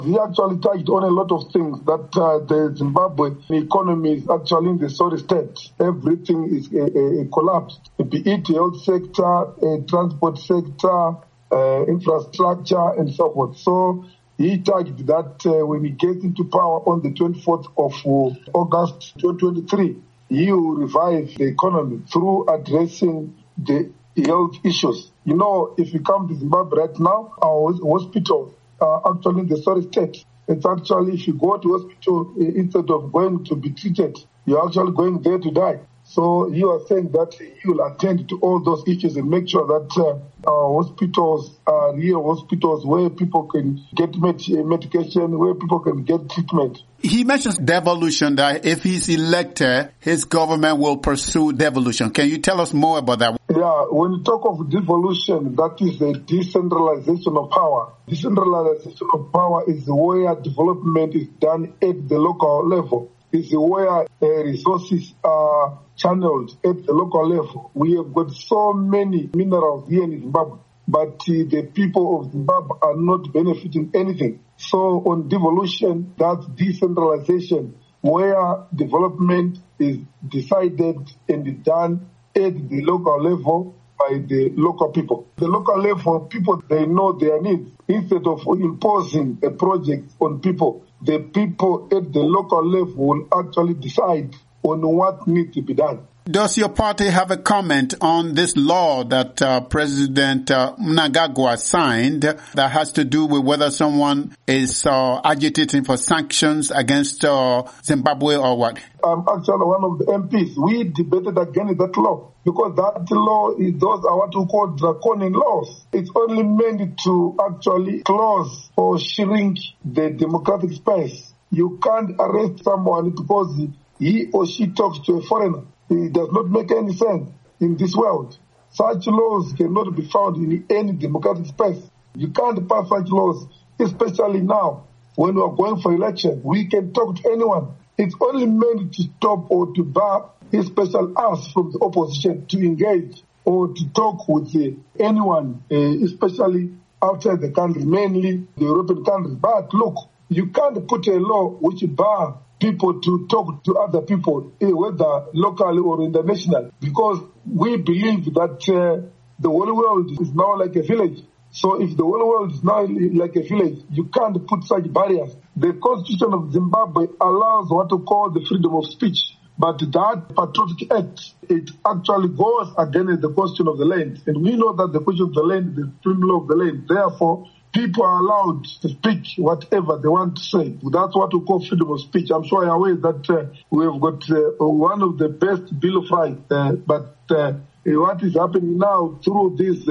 He actually touched on a lot of things that the Zimbabwe economy is actually in the sorry state. Everything is collapsed, be it health sector, transport sector, infrastructure, and so forth. So he tagged that when he gets into power on the 24th of August 2023, he will revive the economy through addressing the health issues. You know, if you come to Zimbabwe right now, our hospitals are actually in the sorry state. It's actually, if you go to hospital, instead of going to be treated, you're actually going there to die. So you are saying that you will attend to all those issues and make sure that our hospitals are real hospitals where people can get medication, where people can get treatment. He mentions devolution, that if he's elected, his government will pursue devolution. Can you tell us more about that? Yeah, when you talk of devolution, that is a decentralization of power. Decentralization of power is where development is done at the local level. It's where resources are channeled at the local level. We have got so many minerals here in Zimbabwe, but the people of Zimbabwe are not benefiting anything. So on devolution, that's decentralization, where development is decided and done at the local level by the local people. The local level people, they know their needs. Instead of imposing a project on people, the people at the local level will actually decide on what needs to be done. Does your party have a comment on this law that President Mnangagwa signed that has to do with whether someone is agitating for sanctions against Zimbabwe or what? I'm actually one of the MPs. We debated against that law because that law those are what we call draconian laws. It's only meant to actually close or shrink the democratic space. You can't arrest someone because he or she talks to a foreigner. It does not make any sense in this world. Such laws cannot be found in any democratic space. You can't pass such laws, especially now when we are going for election. We can talk to anyone. It's only meant to stop or to bar, especially us from the opposition, to engage or to talk with anyone, especially outside the country, mainly the European countries. But look, you can't put a law which bar people to talk to other people, whether locally or international, because we believe that the whole world is now like a village. So if the whole world is now like a village, you can't put such barriers. The Constitution of Zimbabwe allows what we call the freedom of speech, but that Patriotic Act, it actually goes against the Constitution of the land. And we know that the Constitution of the land is the supreme law of the land. Therefore, people are allowed to speak whatever they want to say. That's what we call freedom of speech. I'm sure you're aware that we have got one of the best Bill of Rights. But what is happening now through these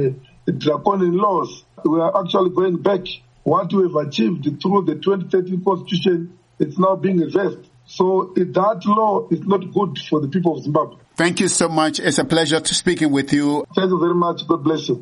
draconian laws, we are actually going back. What we have achieved through the 2013 Constitution, it's now being reversed. So that law is not good for the people of Zimbabwe. Thank you so much. It's a pleasure to speaking with you. Thank you very much. God bless you.